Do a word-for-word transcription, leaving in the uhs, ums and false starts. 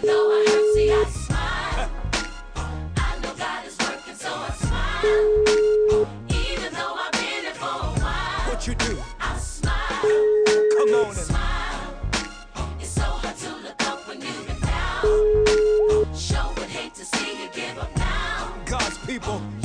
though I hurt, see, I smile. I know God is working, so I smile. Even though I've been here for a while. What you do? I smile. Come on and smile. It's so hard to look up when you've been down. Sure would hate to see you give up now. God's people.